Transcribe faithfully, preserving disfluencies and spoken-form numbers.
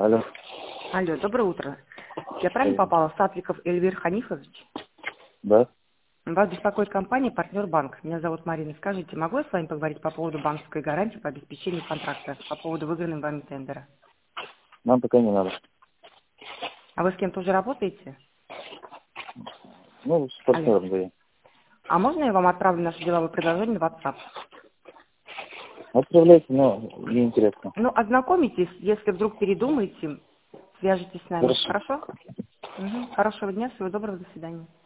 Алло. Алло, доброе утро. Я правильно попала? Сатликов Эльвир Ханифович? Да. Вас беспокоит компания «Партнер Банк». Меня зовут Марина. Скажите, могу я с вами поговорить по поводу банковской гарантии по обеспечению контракта, по поводу выигранного вами тендера? Нам пока не надо. А вы с кем-то уже работаете? Ну, с Алло. партнером, да. А можно я вам отправлю наше деловое предложение в WhatsApp? Отправляйте, но мне интересно. Ну, ознакомитесь, если вдруг передумаете, свяжитесь с нами. Хорошо. Хорошо? Угу. Хорошего дня, всего доброго, до свидания.